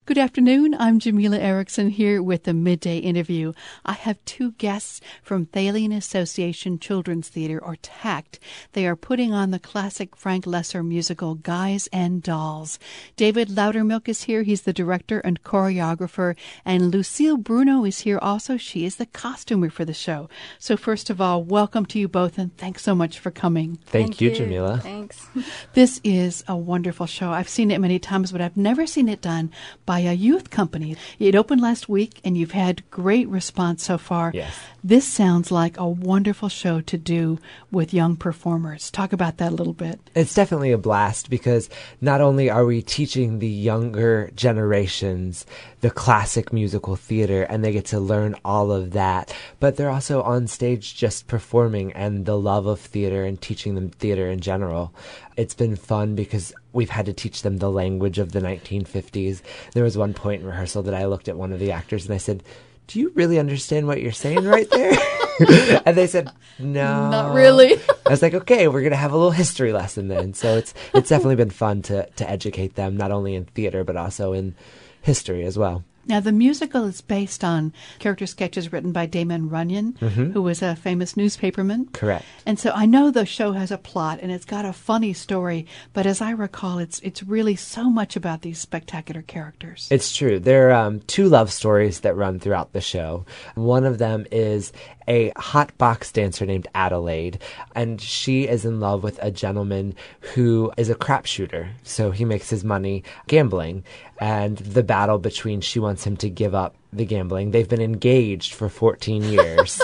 Good afternoon. I'm Jamila Erickson here with the Midday Interview. I have two guests from Thalian Association Children's Theater, or TACT. They are putting on the classic Frank Loesser musical Guys and Dolls. David Loudermilk is here. He's the director and choreographer. And Lucille Bruno is here also. She is the costumer for the show. So first of all, welcome to you both, and thanks so much for coming. Thank you, Jamila. Thanks. This is a wonderful show. I've seen it many times, but I've never seen it done by a youth company. It opened last week, and you've had great response so far. Yes. This sounds like a wonderful show to do with young performers. Talk about that a little bit. It's definitely a blast because not only are we teaching the younger generations the classic musical theater, and they get to learn all of that, but they're also on stage just performing and the love of theater and teaching them theater in general. It's been fun because we've had to teach them the language of the 1950s. There was one point in rehearsal that I looked at one of the actors and I said, "Do you really understand what you're saying right there?" And they said, "No. Not really." I was like, "Okay, we're going to have a little history lesson then." So it's definitely been fun to educate them, not only in theater, but also in history as well. Now, the musical is based on character sketches written by Damon Runyon, who was a famous newspaperman. Correct. And so I know the show has a plot, and it's got a funny story, but as I recall, it's really so much about these spectacular characters. It's true. There are two love stories that run throughout the show. One of them is a hot box dancer named Adelaide, and she is in love with a gentleman who is a crapshooter. So he makes his money gambling, and the battle between she wants him to give up the gambling. They've been engaged for 14 years,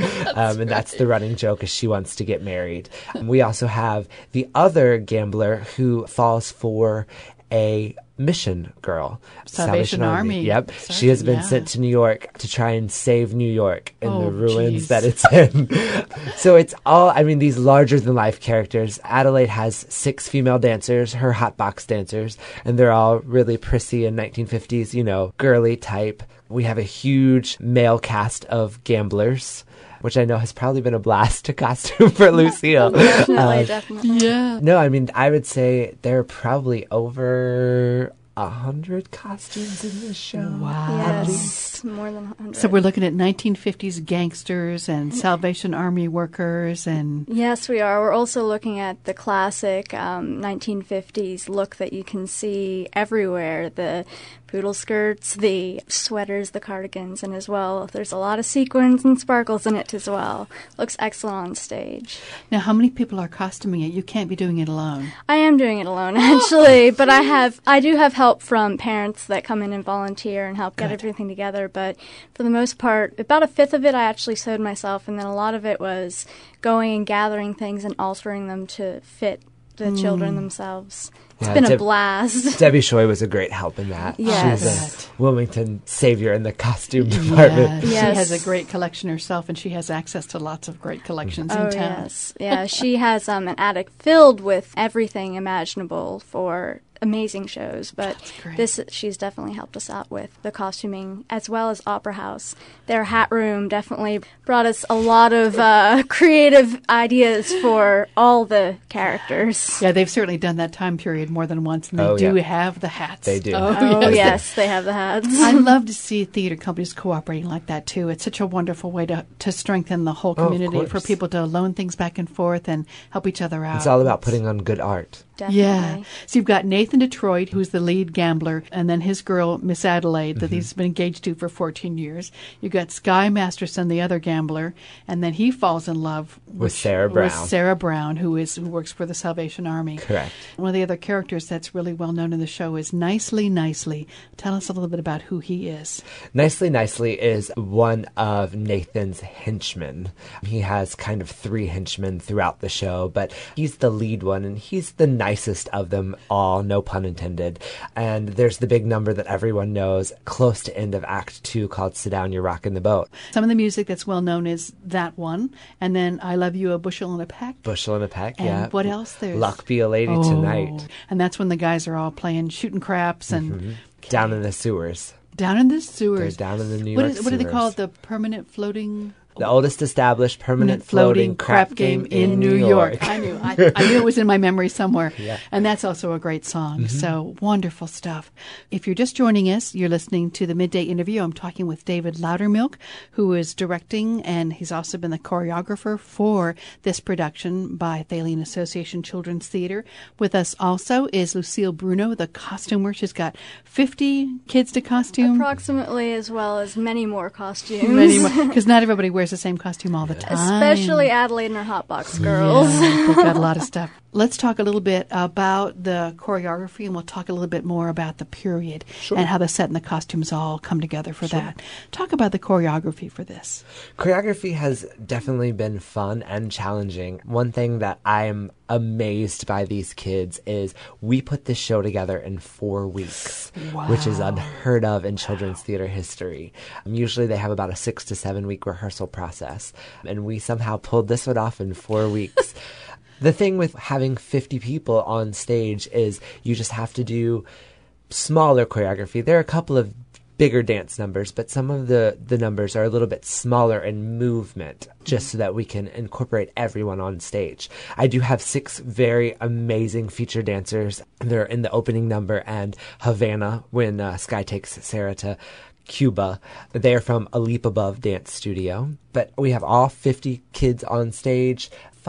and that's the running joke, is she wants to get married. We also have the other gambler who falls for a mission girl. Salvation Army. Yep. Sergeant, she has been yeah. sent to New York to try and save New York in Oh, the ruins geez. that it's in. So it's all, these larger-than-life characters. Adelaide has 6 female dancers, her hot box dancers, and they're all really prissy and 1950s, girly type. We have a huge male cast of gamblers, which I know has probably been a blast to costume for Lucille. Definitely. Yeah. No, I would say there are probably over 100 costumes in this show. Wow. Yes, more than 100. So we're looking at 1950s gangsters and Salvation Army workers and... Yes, we are. We're also looking at the classic 1950s look that you can see everywhere. The poodle skirts, the sweaters, the cardigans, and as well, there's a lot of sequins and sparkles in it as well. Looks excellent on stage. Now, how many people are costuming it? You can't be doing it alone. I am doing it alone, actually, but I do have help from parents that come in and volunteer and help get Good. everything together, but for the most part, about a fifth of it I actually sewed myself, and then a lot of it was going and gathering things and altering them to fit the children themselves. It's Yeah, been a blast. Debbie Shoy was a great help in that. Yes. She's a Wilmington savior in the costume department. Yeah, Yes. She has a great collection herself, and she has access to lots of great collections in Oh, town. yes. Yeah, she has an attic filled with everything imaginable for amazing shows, but great. she's definitely helped us out with the costuming as well as Opera House. Their hat room definitely brought us a lot of creative ideas for all the characters. Yeah, they've certainly done that time period more than once, and they Oh, do yeah. have the hats. They do. Oh, yes, they have the hats. I love to see theater companies cooperating like that, too. It's such a wonderful way to strengthen the whole Oh, of community, for course. people to loan things back and forth and help each other out. It's all about putting on good art. Definitely. Yeah. So you've got Nathan Detroit, who's the lead gambler, and then his girl, Miss Adelaide, that he's been engaged to for 14 years. You've got Sky Masterson, the other gambler, and then he falls in love With Sarah Brown. With Sarah Brown, who works for the Salvation Army. Correct. One of the other characters that's really well known in the show is Nicely Nicely. Tell us a little bit about who he is. Nicely Nicely is one of Nathan's henchmen. He has kind of 3 henchmen throughout the show, but he's the lead one, and he's the nicest of them all, no pun intended. And there's the big number that everyone knows close to end of Act 2 called Sit Down, You're Rockin' the Boat. Some of the music that's well known is that one, and then I Love You, A Bushel and a Peck. Bushel and a Peck, And yeah. what else? There's Luck Be a Lady Tonight. And that's when the guys are all playing shooting craps and Down in the Sewers. down in the sewers. They're down in the New What York do they sewers. call it? The permanent floating The oldest established permanent floating crap game in New York. I knew it was in my memory somewhere. Yeah. And that's also a great song. So wonderful stuff. If you're just joining us, you're listening to the Midday Interview. I'm talking with David Loudermilk, who is directing, and he's also been the choreographer for this production by Thalian Association Children's Theater. With us also is Lucille Bruno, the costumer. She's got 50 kids to costume. Approximately, as well as many more costumes. Many more, because not everybody wears the same costume all the time. Especially Adelaide and her Hotbox girls. Yeah, they've got a lot of stuff. Let's talk a little bit about the choreography, and we'll talk a little bit more about the period and how the set and the costumes all come together for that. Talk about the choreography for this. Choreography has definitely been fun and challenging. One thing that I'm amazed by these kids is we put this show together in 4 weeks, which is unheard of in children's theater history. Usually they have about a 6 to 7 week rehearsal process, and we somehow pulled this one off in 4 weeks. The thing with having 50 people on stage is you just have to do smaller choreography. There are a couple of bigger dance numbers, but some of the numbers are a little bit smaller in movement, just so that we can incorporate everyone on stage. I do have 6 very amazing feature dancers. They're in the opening number and Havana when Sky takes Sarah to Cuba. They're from A Leap Above Dance Studio. But we have all 50 kids on stage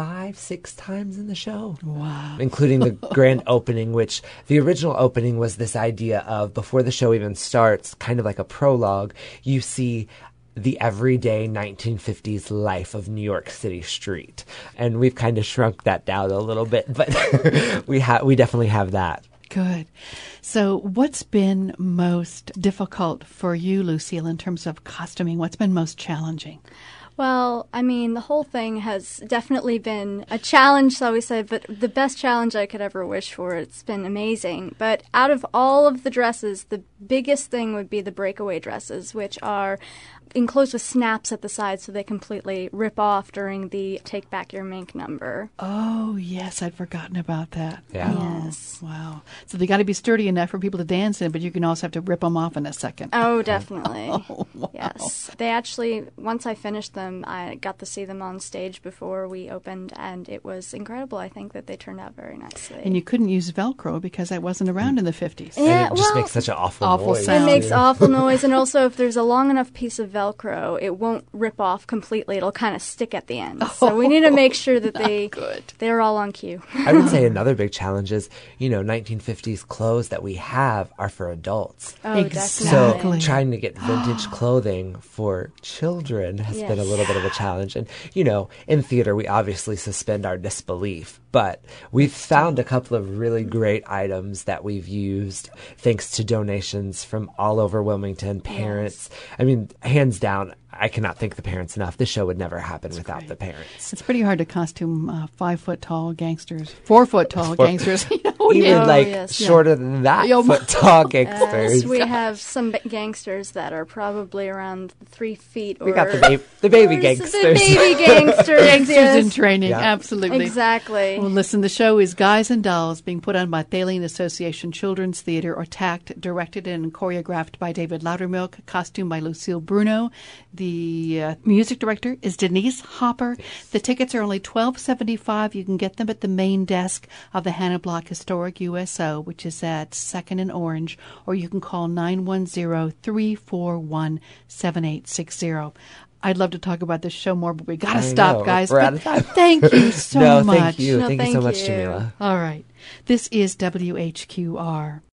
5-6 times in the show. Wow. Including the grand opening, which the original opening was this idea of, before the show even starts, kind of like a prologue, you see the everyday 1950s life of New York City street. And we've kind of shrunk that down a little bit, but we definitely have that. Good. So what's been most difficult for you, Lucille, in terms of costuming? What's been most challenging? Well, I mean, the whole thing has definitely been a challenge, shall we say, but the best challenge I could ever wish for. It's been amazing. But out of all of the dresses, the biggest thing would be the breakaway dresses, which are enclosed with snaps at the side so they completely rip off during the Take Back Your Mink number. Oh, yes, I'd forgotten about that. Yeah. Oh, Yes. wow. So they got to be sturdy enough for people to dance in, but you can also have to rip them off in a second. Oh, definitely. Oh, wow. Yes. They actually, once I finished them, I got to see them on stage before we opened, and it was incredible. I think that they turned out very nicely. And you couldn't use Velcro because that wasn't around in the 50s. Yeah, And it just well, makes such an awful noise. sound. It makes too. awful noise, and also if there's a long enough piece of Velcro, it won't rip off completely. It'll kind of stick at the end. So we need to make sure that they're all on cue. I would say another big challenge is, 1950s clothes that we have are for adults. Oh, Exactly. definitely. So trying to get vintage clothing for children has been a Yes. little bit of a challenge. And, in theater, we obviously suspend our disbelief. But we've found a couple of really great items that we've used thanks to donations from all over Wilmington, parents. I mean, hands down, I cannot thank the parents enough. This show would never happen without the parents. It's pretty hard to costume 5-foot-tall gangsters, 4-foot-tall gangsters. Even Oh, like yes. shorter than that, Yo, foot-tall gangsters. Yes, we have some gangsters that are probably around 3 feet. We or, got the baby or gangsters. The baby gangsters. Gangsters yes. in training, Yeah. absolutely. Exactly. Well, listen, the show is Guys and Dolls, being put on by Thalian Association Children's Theater, or TACT, directed and choreographed by David Loudermilk, costumed by Lucille Bruno. The music director is Denise Hopper. The tickets are only $12.75. You can get them at the main desk of the Hannah Block Historic USO, which is at 2nd and Orange, or you can call 910-341-7860. I'd love to talk about this show more, but we got to stop, know. guys. We're But out of time. Thank you so No, much. thank you. No, Thank you so thank much, you. Jamila. All right. This is WHQR.